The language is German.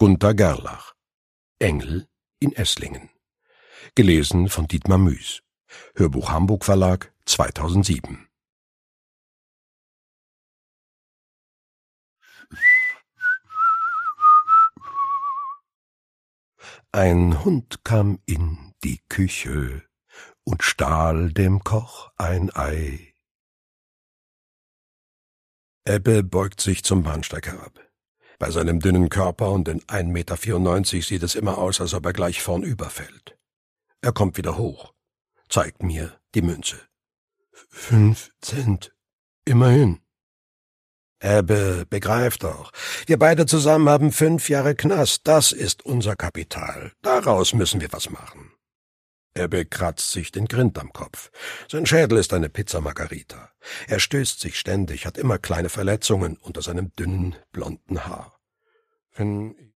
Gunther Gerlach. Engel in Esslingen. Gelesen von Dietmar Müß. Hörbuch Hamburg Verlag 2007. Ein Hund kam in die Küche und stahl dem Koch ein Ei. Ebbe beugt sich zum Bahnsteig herab. Bei seinem dünnen Körper und in 1,94 Meter sieht es immer aus, als ob er gleich vornüberfällt. Er kommt wieder hoch, zeigt mir die Münze. 5 Cent, immerhin. Ebbe, begreif doch, wir beide zusammen haben 5 Jahre Knast, das ist unser Kapital, daraus müssen wir was machen. Ebbe kratzt sich den Grind am Kopf. Sein Schädel ist eine Pizza Margarita. Er stößt sich ständig, hat immer kleine Verletzungen unter seinem dünnen, blonden Haar. Wenn